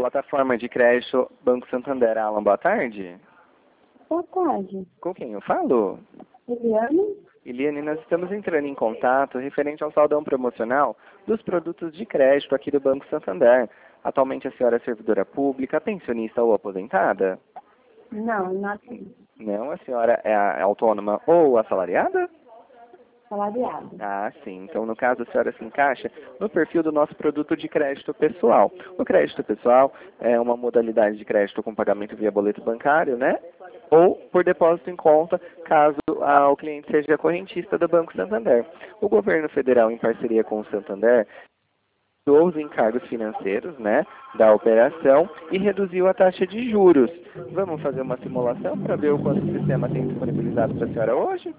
plataforma de crédito Banco Santander. Alan, boa tarde. Boa tarde. Com quem eu falo? Eliane? Eliane, nós estamos entrando em contato referente ao saldão promocional dos produtos de crédito aqui do Banco Santander. Atualmente a senhora é servidora pública, pensionista ou aposentada? Não, nada Não, a senhora é autônoma ou assalariada? salariada. Ah, sim. Então, no caso, a senhora se encaixa no perfil do nosso produto de crédito pessoal. O crédito pessoal é uma modalidade de crédito com pagamento via boleto bancário, né? Ou por depósito em conta, caso o cliente seja correntista do Banco Santander. O governo federal, em parceria com o Santander, reduziu os encargos financeiros, né, da operação e reduziu a taxa de juros. Vamos fazer uma simulação para ver o quanto o sistema tem disponibilizado para a senhora hoje?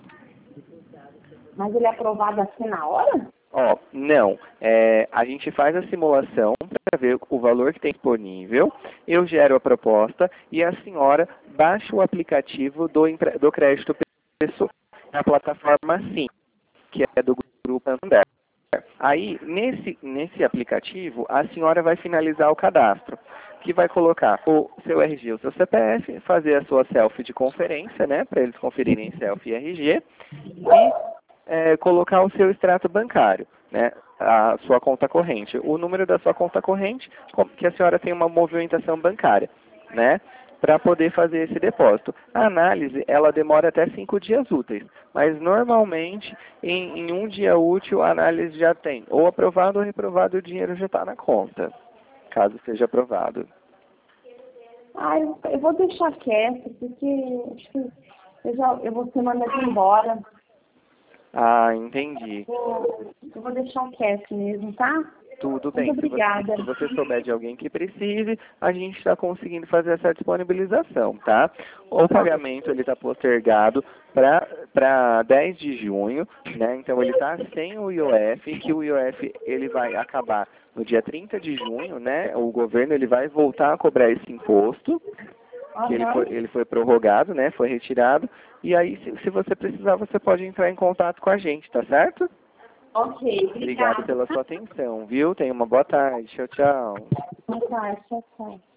Mas ele é aprovado assim na hora? Ó, não. A gente faz a simulação para ver o valor que tem disponível, eu gero a proposta e a senhora baixa o aplicativo do crédito pessoal na plataforma Sim, que é do Grupo Santander. Aí, nesse aplicativo, a senhora vai finalizar o cadastro, que vai colocar o seu RG, o seu CPF, fazer a sua selfie de conferência, né, para eles conferirem selfie e RG, e colocar o seu extrato bancário, né, a sua conta corrente, o número da sua conta corrente, que a senhora tem uma movimentação bancária, né, para poder fazer esse depósito. A análise, ela demora até 5 dias úteis, mas normalmente em um dia útil a análise já tem ou aprovado ou reprovado e o dinheiro já está na conta, caso seja aprovado. Ah, eu vou deixar quieto, porque acho que eu vou ser mandada embora. Ah, entendi. Eu vou deixar quieto mesmo, tá? Tudo bem. Muito obrigada. Se você souber de alguém que precise, a gente está conseguindo fazer essa disponibilização, tá? O pagamento ele está postergado para 10 de junho, né? Então ele está sem o IOF, que o IOF ele vai acabar no dia 30 de junho, né? O governo ele vai voltar a cobrar esse imposto, que ele foi prorrogado, né? Foi retirado. E aí, se você precisar, você pode entrar em contato com a gente, tá certo? Ok, Obrigado obrigada. pela sua atenção, viu? Tenha uma boa tarde. Tchau, tchau. Boa tarde, tchau, tchau.